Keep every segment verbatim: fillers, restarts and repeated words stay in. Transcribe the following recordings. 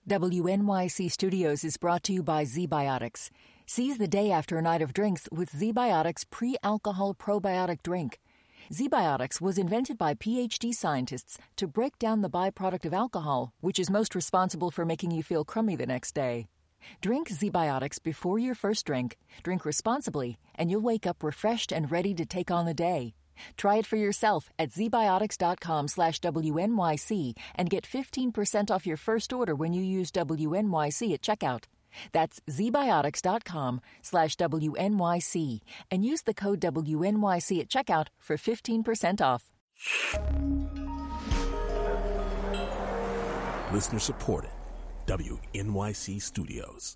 W N Y C Studios is brought to you by ZBiotics. Seize the day after a night of drinks with ZBiotics pre-alcohol probiotic drink. ZBiotics was invented by P H D scientists to break down the byproduct of alcohol, which is most responsible for making you feel crummy the next day. Drink ZBiotics before your first drink, drink responsibly, and you'll wake up refreshed and ready to take on the day. Try it for yourself at zbiotics.com slash WNYC and get fifteen percent off your first order when you use W N Y C at checkout. That's zbiotics.com slash WNYC and use the code W N Y C at checkout for fifteen percent off. Listener supported. W N Y C Studios.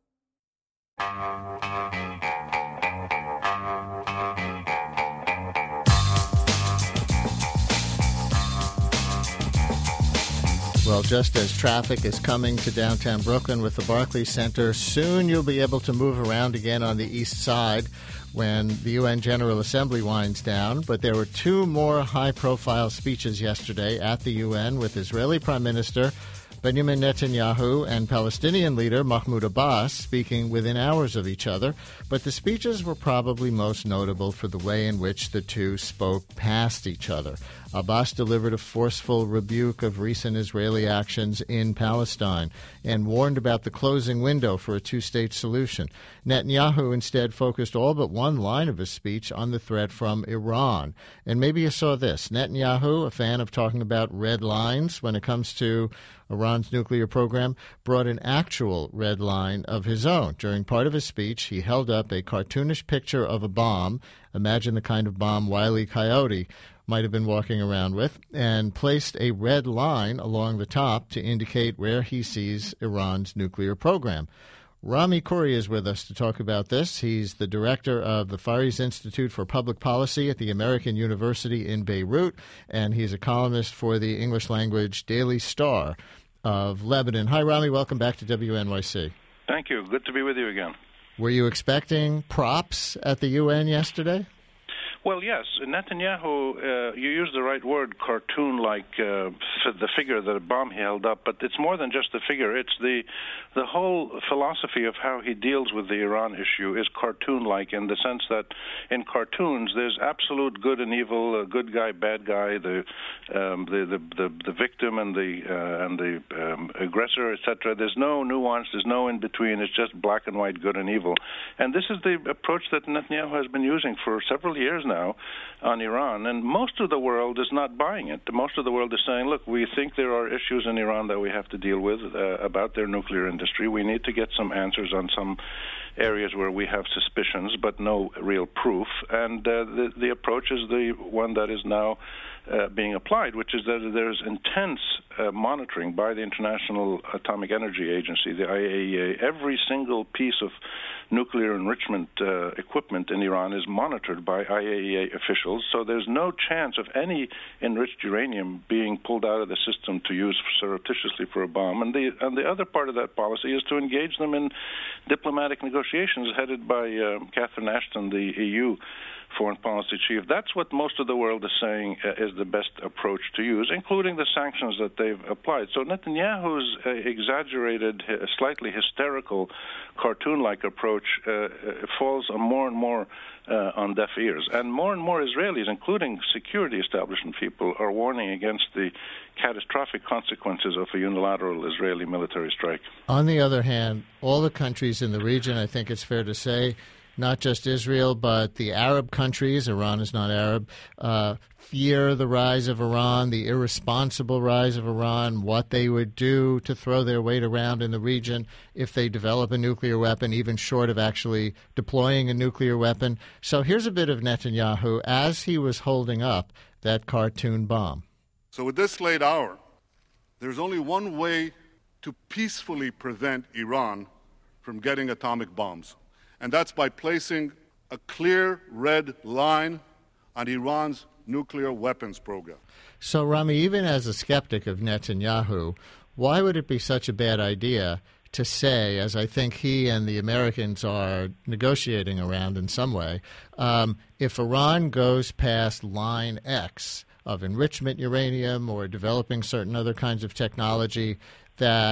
Well, just as traffic is coming to downtown Brooklyn with the Barclays Center, soon you'll be able to move around again on the east side when the U N General Assembly winds down. But there were two more high-profile speeches yesterday at the U N with Israeli Prime Minister Benjamin Netanyahu and Palestinian leader Mahmoud Abbas speaking within hours of each other. But the speeches were probably most notable for the way in which the two spoke past each other. Abbas delivered a forceful rebuke of recent Israeli actions in Palestine and warned about the closing window for a two-state solution. Netanyahu instead focused all but one line of his speech on the threat from Iran. And maybe you saw this. Netanyahu, a fan of talking about red lines when it comes to Iran's nuclear program, brought an actual red line of his own. During part of his speech, he held up a cartoonish picture of a bomb. Imagine the kind of bomb Wile E. Coyote might have been walking around with, and placed a red line along the top to indicate where he sees Iran's nuclear program. Rami Khoury is with us to talk about this. He's the director of the Fares Institute for Public Policy at the American University in Beirut, and he's a columnist for the English-language Daily Star of Lebanon. Hi, Rami. Welcome back to W N Y C. Thank you. Good to be with you again. Were you expecting props at the U N yesterday? Well, yes. Netanyahu, uh, you used the right word, cartoon-like, uh, f- the figure that a bomb he held up, but it's more than just the figure. It's the the whole philosophy of how he deals with the Iran issue is cartoon-like in the sense that in cartoons there's absolute good and evil, uh, good guy, bad guy, the um, the, the the the victim and the uh, and the um, aggressor, et cetera. There's no nuance. There's no in between. It's just black and white, good and evil. And this is the approach that Netanyahu has been using for several years now. Now on Iran, and most of the world is not buying it. Most of the world is saying, look, we think there are issues in Iran that we have to deal with uh, about their nuclear industry. We need to get some answers on some areas where we have suspicions but no real proof, and uh, the, the approach is the one that is now uh, being applied, which is that there's intense uh, monitoring by the International Atomic Energy Agency, the I A E A. Every single piece of nuclear enrichment uh, equipment in Iran is monitored by I A E A officials, so there's no chance of any enriched uranium being pulled out of the system to use surreptitiously for a bomb. And the and the other part of that policy is to engage them in diplomatic negotiations headed by uh, Catherine Ashton, the E U foreign policy chief. That's what most of the world is saying uh, is the best approach to use, including the sanctions that they've applied. So Netanyahu's uh, exaggerated, uh, slightly hysterical, cartoon-like approach uh, uh, falls on more and more uh, on deaf ears. And more and more Israelis, including security establishment people, are warning against the catastrophic consequences of a unilateral Israeli military strike. On the other hand, all the countries in the region, I think it's fair to say, not just Israel, but the Arab countries, Iran is not Arab, uh, fear the rise of Iran, the irresponsible rise of Iran, what they would do to throw their weight around in the region if they develop a nuclear weapon, even short of actually deploying a nuclear weapon. So here's a bit of Netanyahu as he was holding up that cartoon bomb. So with this late hour, there's only one way to peacefully prevent Iran from getting atomic bombs. And that's by placing a clear red line on Iran's nuclear weapons program. So, Rami, even as a skeptic of Netanyahu, why would it be such a bad idea to say, as I think he and the Americans are negotiating around in some way, um, if Iran goes past line X of enrichment uranium or developing certain other kinds of technology, that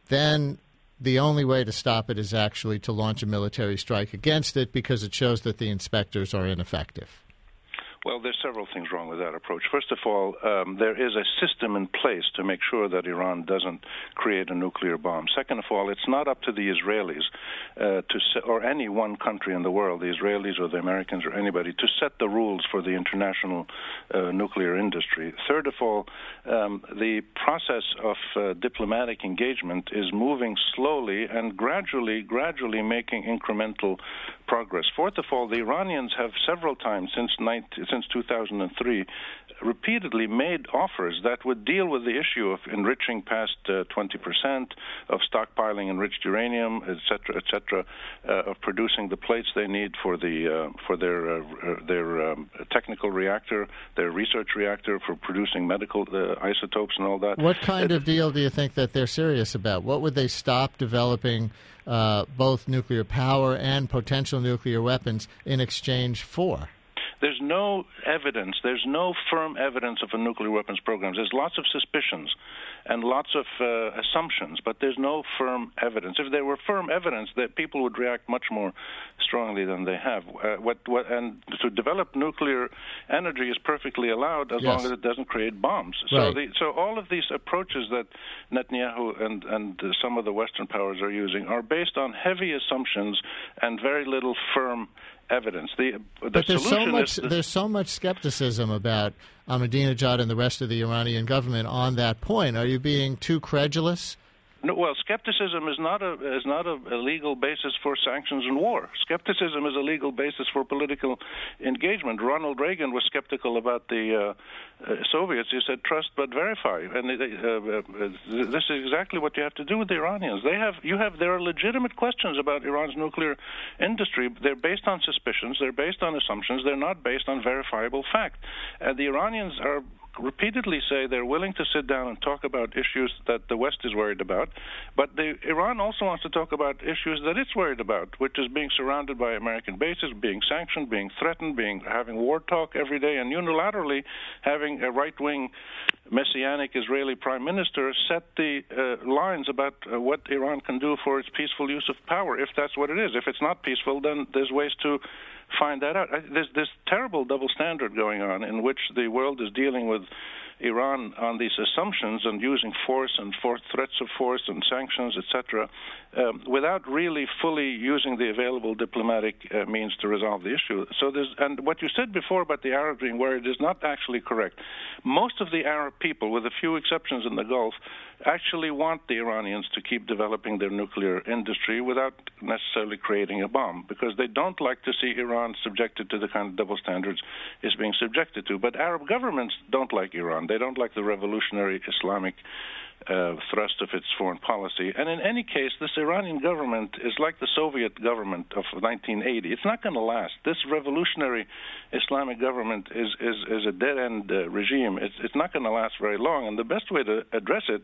then the only way to stop it is actually to launch a military strike against it because it shows that the inspectors are ineffective. Well, there's several things wrong with that approach. First of all, um, there is a system in place to make sure that Iran doesn't create a nuclear bomb. Second of all, it's not up to the Israelis uh, to se- or any one country in the world, the Israelis or the Americans or anybody, to set the rules for the international uh, nuclear industry. Third of all, um, the process of uh, diplomatic engagement is moving slowly and gradually, gradually making incremental progress. Fourth of all, the Iranians have several times since nineteen since two thousand three, repeatedly made offers that would deal with the issue of enriching past uh, twenty percent, of stockpiling enriched uranium, et cetera, et cetera, uh, of producing the plates they need for the uh, for their uh, their um, technical reactor, their research reactor, for producing medical uh, isotopes and all that. What kind of deal do you think that they're serious about? What would they stop developing uh, both nuclear power and potential nuclear weapons in exchange for? There's no evidence, there's no firm evidence of a nuclear weapons program. There's lots of suspicions and lots of uh, assumptions, but there's no firm evidence. If there were firm evidence, that people would react much more strongly than they have. Uh, what, what, and to develop nuclear energy is perfectly allowed as yes. long as it doesn't create bombs. Right. So, the, so all of these approaches that Netanyahu and, and uh, some of the Western powers are using are based on heavy assumptions and very little firm evidence. The, the but there's so much is the, there's so much skepticism about Ahmadinejad and the rest of the Iranian government on that point. Are you being too credulous? No, well, skepticism is not a is not a, a legal basis for sanctions and war. Skepticism is a legal basis for political engagement. Ronald Reagan was skeptical about the uh, uh, Soviets. He said, "Trust but verify," and uh, uh, this is exactly what you have to do with the Iranians. They have you have there are legitimate questions about Iran's nuclear industry. They're based on suspicions. They're based on assumptions. They're not based on verifiable fact. And the Iranians are repeatedly say they're willing to sit down and talk about issues that the West is worried about, but the, Iran also wants to talk about issues that it's worried about, which is being surrounded by American bases, being sanctioned, being threatened, being having war talk every day, and unilaterally having a right-wing messianic Israeli prime minister set the uh, lines about uh, what Iran can do for its peaceful use of power, if that's what it is. If it's not peaceful, then there's ways to find that out. There's this terrible double standard going on in which the world is dealing with Iran on these assumptions and using force and for threats of force and sanctions, et cetera, um, without really fully using the available diplomatic uh, means to resolve the issue. So there's, and what you said before about the Arabs being worried is not actually correct. Most of the Arab people, with a few exceptions in the Gulf, actually want the Iranians to keep developing their nuclear industry without necessarily creating a bomb, because they don't like to see Iran subjected to the kind of double standards it's being subjected to. But Arab governments don't like Iran. They don't like the revolutionary Islamic uh, thrust of its foreign policy. And in any case, this Iranian government is like the Soviet government of nineteen eighty. It's not going to last. This revolutionary Islamic government is, is, is a dead-end uh, regime. It's, it's not going to last very long. And the best way to address it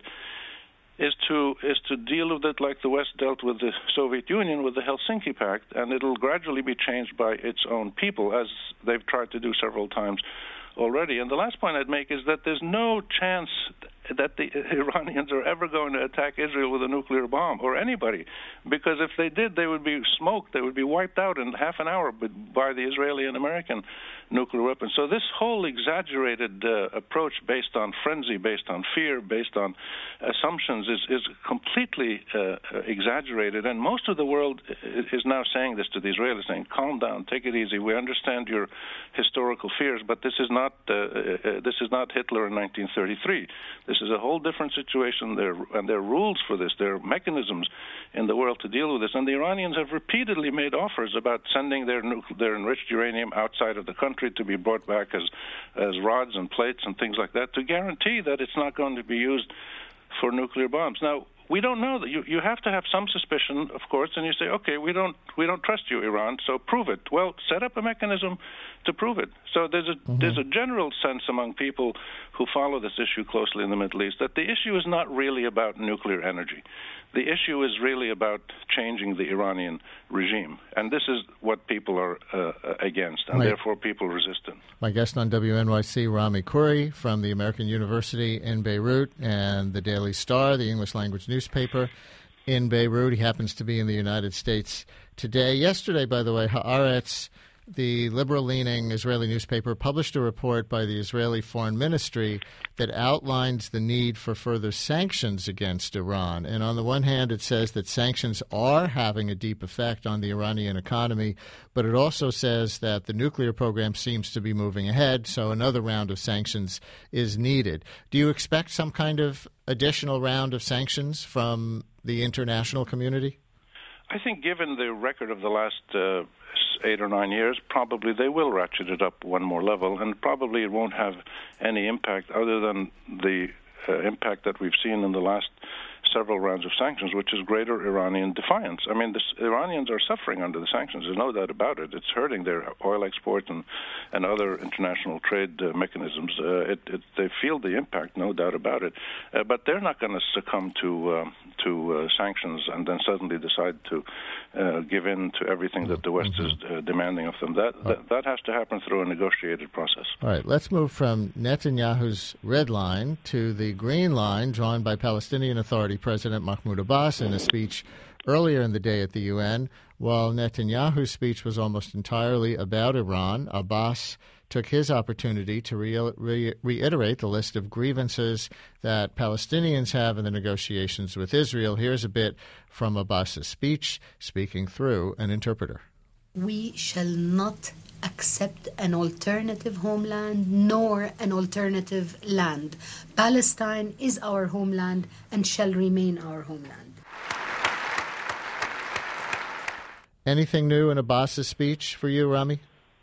is to is to deal with it like the West dealt with the Soviet Union with the Helsinki Pact, and it'll gradually be changed by its own people, as they've tried to do several times already. And the last point I'd make is that there's no chance that the Iranians are ever going to attack Israel with a nuclear bomb, or anybody, because if they did, they would be smoked, they would be wiped out in half an hour by the Israeli and American nuclear weapons. So this whole exaggerated uh, approach based on frenzy, based on fear, based on assumptions is, is completely uh, exaggerated, and most of the world is now saying this to the Israelis, saying, calm down, take it easy, we understand your historical fears, but this is not uh, uh, this is not Hitler in nineteen thirty-three. This is a whole different situation, there, and there are rules for this. There are mechanisms in the world to deal with this. And the Iranians have repeatedly made offers about sending their their enriched uranium outside of the country to be brought back as, as rods and plates and things like that, to guarantee that it's not going to be used for nuclear bombs. Now, we don't know that. You, you have to have some suspicion, of course, and you say, okay, we don't we don't trust you, Iran, so prove it. Well, set up a mechanism to prove it. So there's a mm-hmm. there's a general sense among people who follow this issue closely in the Middle East that the issue is not really about nuclear energy. The issue is really about changing the Iranian regime, and this is what people are uh, against, and my, therefore people resist it. My guest on W N Y C, Rami Khouri from the American University in Beirut and the Daily Star, the English language newspaper. in Beirut. He happens to be in the United States today. Yesterday, by the way, Haaretz, the liberal-leaning Israeli newspaper, published a report by the Israeli Foreign Ministry that outlines the need for further sanctions against Iran. And on the one hand, it says that sanctions are having a deep effect on the Iranian economy, but it also says that the nuclear program seems to be moving ahead, so another round of sanctions is needed. Do you expect some kind of additional round of sanctions from the international community? I think given the record of the last uh, eight or nine years, probably they will ratchet it up one more level, and probably it won't have any impact other than the uh, impact that we've seen in the last several rounds of sanctions, which is greater Iranian defiance. I mean, the Iranians are suffering under the sanctions. There's no doubt about it. It's hurting their oil export and, and other international trade uh, mechanisms. Uh, it, it, they feel the impact, no doubt about it. Uh, but they're not going to succumb to uh, to uh, sanctions and then suddenly decide to uh, give in to everything that the West mm-hmm. is uh, demanding of them. That, that that has to happen through a negotiated process. All right, let's move from Netanyahu's red line to the green line drawn by Palestinian Authority President Mahmoud Abbas in a speech earlier in the day at the U N. While Netanyahu's speech was almost entirely about Iran, Abbas took his opportunity to re- re- reiterate the list of grievances that Palestinians have in the negotiations with Israel. Here's a bit from Abbas's speech, speaking through an interpreter. We shall not accept an alternative homeland nor an alternative land. Palestine is our homeland and shall remain our homeland. Anything new in Abbas's speech for you, Rami?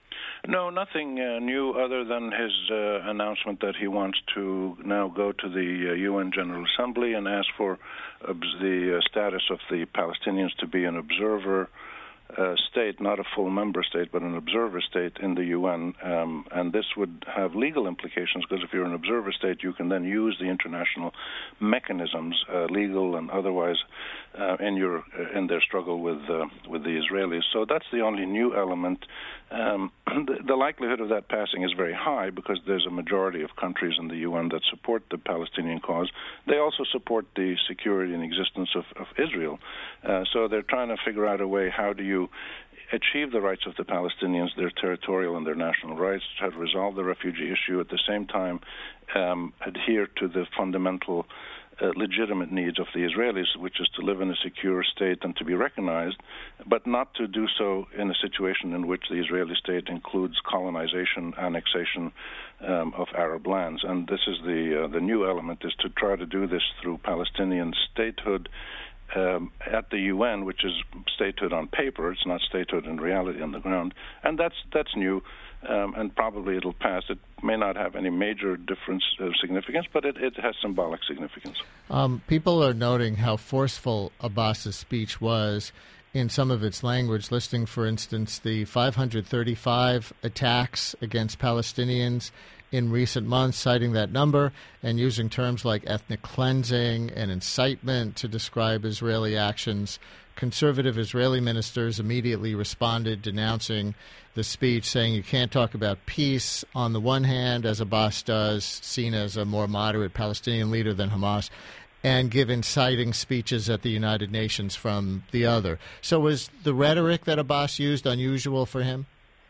No, nothing uh, new other than his uh, announcement that he wants to now go to the uh, U N General Assembly and ask for uh, the uh, status of the Palestinians to be an observer Uh, state, not a full member state, but an observer state in the U N. Um, and this would have legal implications because if you're an observer state, you can then use the international mechanisms, uh, legal and otherwise, uh, in your uh, in their struggle with uh, with the Israelis. So that's the only new element. Um, the, the likelihood of that passing is very high because there's a majority of countries in the U N that support the Palestinian cause. They also support the security and existence of, of Israel. Uh, so they're trying to figure out a way, how do you achieve the rights of the Palestinians, their territorial and their national rights, try to resolve the refugee issue, at the same time um, adhere to the fundamental Uh, legitimate needs of the Israelis, which is to live in a secure state and to be recognized, but not to do so in a situation in which the Israeli state includes colonization, annexation um, of Arab lands. And this is the uh, the new element, is to try to do this through Palestinian statehood um, at the U N, which is statehood on paper. It's not statehood in reality on the ground. And that's that's new. Um, and probably it'll pass. It may not have any major difference of significance, but it, it has symbolic significance. Um, people are noting how forceful Abbas's speech was in some of its language, listing, for instance, the five hundred thirty-five attacks against Palestinians in recent months, citing that number and using terms like ethnic cleansing and incitement to describe Israeli actions. Conservative Israeli ministers immediately responded, denouncing the speech, saying you can't talk about peace on the one hand, as Abbas does, seen as a more moderate Palestinian leader than Hamas, and give inciting speeches at the United Nations from the other. So was the rhetoric that Abbas used unusual for him?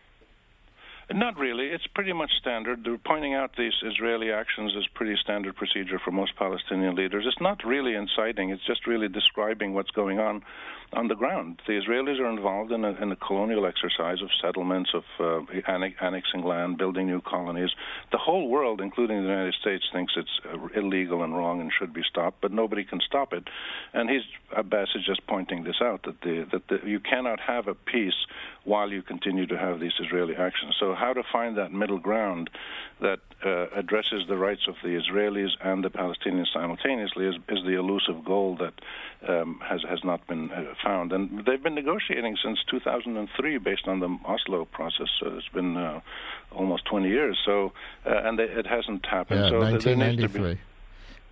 Not really. It's pretty much standard. They're pointing out these Israeli actions is pretty standard procedure for most Palestinian leaders. It's not really inciting. It's just really describing what's going on on the ground. The Israelis are involved in a, in a colonial exercise of settlements, of uh, annex, annexing land, building new colonies. The whole world, including the United States, thinks it's uh, illegal and wrong and should be stopped, but nobody can stop it. And he's, Abbas is just pointing this out, that, the, that the, you cannot have a peace while you continue to have these Israeli actions. So how to find that middle ground that uh, addresses the rights of the Israelis and the Palestinians simultaneously is, is the elusive goal that um, has, has not been uh, found. And they've been negotiating since two thousand three based on the Oslo process. So it's been uh, almost twenty years. So uh, and they, it hasn't happened. Yeah, so nineteen ninety-three.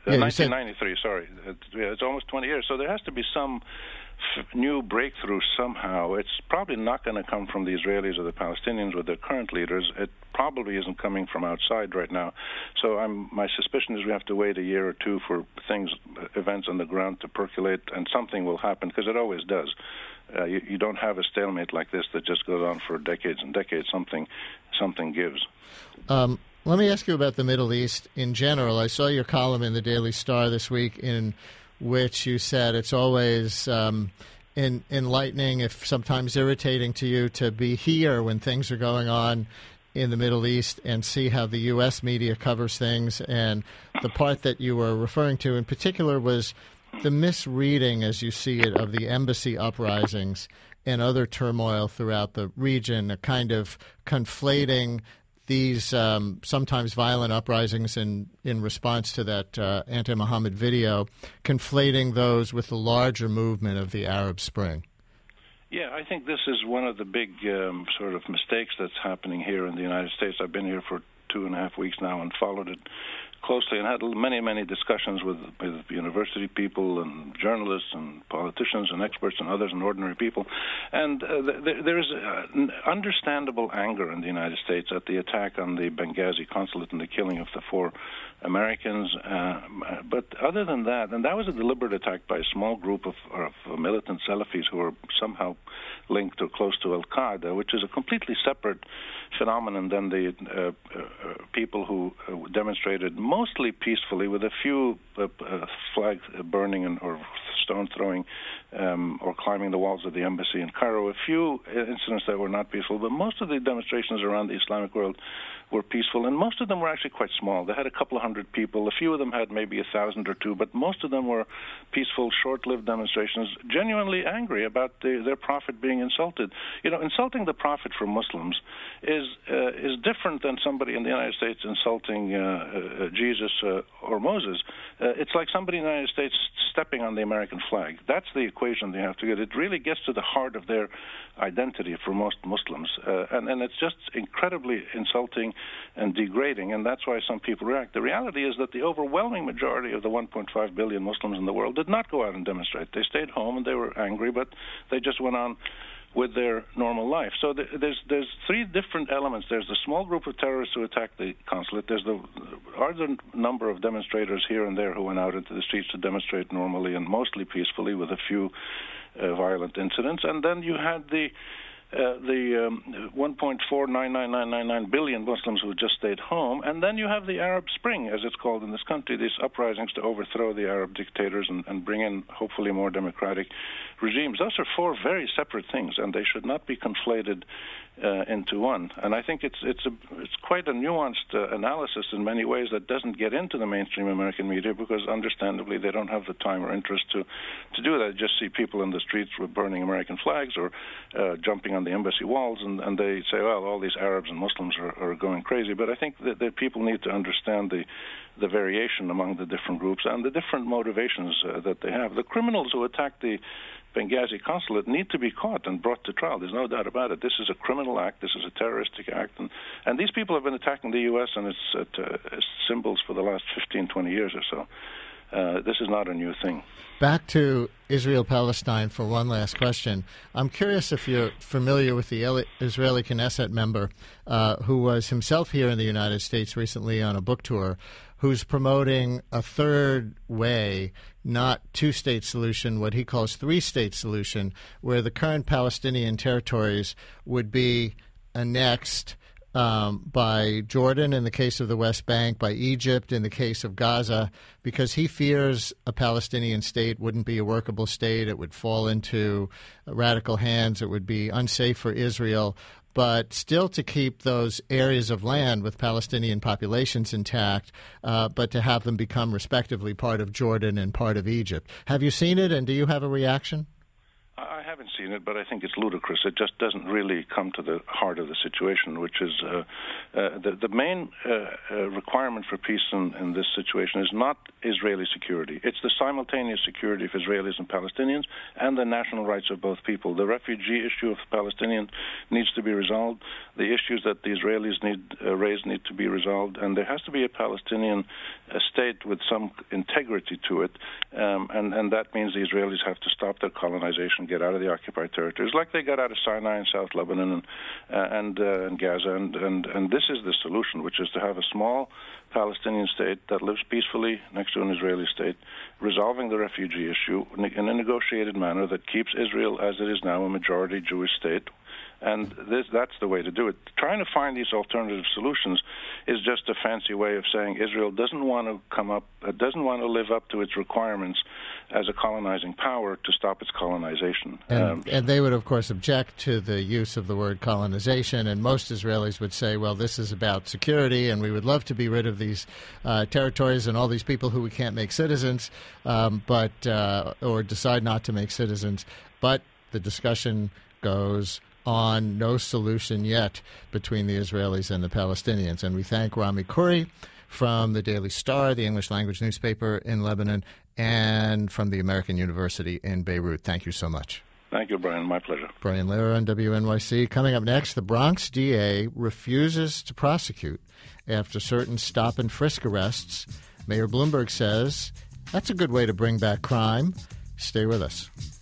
Uh, yeah, nineteen ninety-three, said... sorry. It, yeah, it's almost twenty years. So there has to be some f- new breakthrough somehow. It's probably not going to come from the Israelis or the Palestinians with their current leaders. It probably isn't coming from outside right now. So I'm, my suspicion is we have to wait a year or two for things, events on the ground to percolate, and something will happen, because it always does. Uh, you, you don't have a stalemate like this that just goes on for decades and decades. Something, something gives. Um, Let me ask you about the Middle East in general. I saw your column in the Daily Star this week in which you said it's always um, in, enlightening, if sometimes irritating to you, to be here when things are going on in the Middle East and see how the U S media covers things. And the part that you were referring to in particular was the misreading, as you see it, of the embassy uprisings and other turmoil throughout the region, a kind of conflating these um, sometimes violent uprisings in, in response to that uh, anti-Muhammad video, conflating those with the larger movement of the Arab Spring. Yeah, I think this is one of the big um, sort of mistakes that's happening here in the United States. I've been here for two and a half weeks now and followed it closely and had many, many discussions with, with university people and journalists and politicians and experts and others and ordinary people. And uh, th- there is uh, understandable anger in the United States at the attack on the Benghazi consulate and the killing of the four Americans. Uh, but other than that, and that was a deliberate attack by a small group of, of militant Salafis who are somehow linked or close to Al-Qaeda, which is a completely separate phenomenon than the uh, uh, people who uh, demonstrated mostly peacefully with a few uh, uh, flag burning and, or stone throwing um, or climbing the walls of the embassy in Cairo. A few incidents that were not peaceful, but most of the demonstrations around the Islamic world were peaceful, and most of them were actually quite small. They had a couple of hundred people. A few of them had maybe a thousand or two, but most of them were peaceful, short-lived demonstrations, genuinely angry about the, their prophet being insulted. You know, insulting the prophet for Muslims is uh, is different than somebody in the United States insulting uh, uh, Jesus uh, or Moses. Uh, it's like somebody in the United States stepping on the American flag. That's the equation they have to get. It really gets to the heart of their identity for most Muslims, uh, and, and it's just incredibly insulting and degrading, and that's why some people react. The reality is that the overwhelming majority of the one point five billion Muslims in the world did not go out and demonstrate. They stayed home and they were angry, but they just went on with their normal life. So th- there's there's three different elements. There's the small group of terrorists who attacked the consulate. There's the larger number of demonstrators here and there who went out into the streets to demonstrate normally and mostly peacefully with a few uh, violent incidents. And then you had the Uh, the um, one point four nine nine nine nine nine billion Muslims who just stayed home, and then you have the Arab Spring, as it's called in this country, these uprisings to overthrow the Arab dictators and, and bring in hopefully more democratic regimes. Those are four very separate things, and they should not be conflated uh, into one. And I think it's it's a it's quite a nuanced uh, analysis in many ways that doesn't get into the mainstream American media because, understandably, they don't have the time or interest to to do that. Just see people in the streets with burning American flags or uh, jumping on the embassy walls, and, and they say, well, all these Arabs and Muslims are, are going crazy. But I think that, that people need to understand the the variation among the different groups and the different motivations uh, that they have. The criminals who attacked the Benghazi consulate need to be caught and brought to trial. There's no doubt about it. This is a criminal act. This is a terroristic act. And, and these people have been attacking the U S and its, uh, its symbols for the last fifteen, twenty years or so. Uh, this is not a new thing. Back to Israel-Palestine for one last question. I'm curious if you're familiar with the Israeli Knesset member uh, who was himself here in the United States recently on a book tour, who's promoting a third way, not two-state solution, what he calls three-state solution, where the current Palestinian territories would be annexed Um, by Jordan in the case of the West Bank, by Egypt in the case of Gaza, because he fears a Palestinian state wouldn't be a workable state. It would fall into radical hands. It would be unsafe for Israel. But still to keep those areas of land with Palestinian populations intact, uh, but to have them become respectively part of Jordan and part of Egypt. Have you seen it, and do you have a reaction? I have haven't seen it, but I think it's ludicrous. It just doesn't really come to the heart of the situation, which is uh, uh, the, the main uh, uh, requirement for peace in, in this situation is not Israeli security. It's the simultaneous security of Israelis and Palestinians and the national rights of both people. The refugee issue of the Palestinians needs to be resolved. The issues that the Israelis need uh, raise need to be resolved, and there has to be a Palestinian uh, state with some integrity to it, um, and, and that means the Israelis have to stop their colonization, get out of the occupied territories, like they got out of Sinai and South Lebanon and uh, and, uh, and Gaza, and, and, and this is the solution, which is to have a small Palestinian state that lives peacefully next to an Israeli state, resolving the refugee issue in a negotiated manner that keeps Israel, as it is now, a majority Jewish state. And this, that's the way to do it. Trying to find these alternative solutions is just a fancy way of saying Israel doesn't want to come up, uh, doesn't want to live up to its requirements as a colonizing power to stop its colonization. And, um, and they would, of course, object to the use of the word colonization, and most Israelis would say, well, this is about security, and we would love to be rid of these uh, territories and all these people who we can't make citizens, um, but uh, or decide not to make citizens. But the discussion goes on, no solution yet between the Israelis and the Palestinians. And we thank Rami Khoury from the Daily Star, the English language newspaper in Lebanon, and from the American University in Beirut. Thank you so much. Thank you, Brian. My pleasure. Brian Lehrer on W N Y C. Coming up next, the Bronx D A refuses to prosecute after certain stop-and-frisk arrests. Mayor Bloomberg says that's a good way to bring back crime. Stay with us.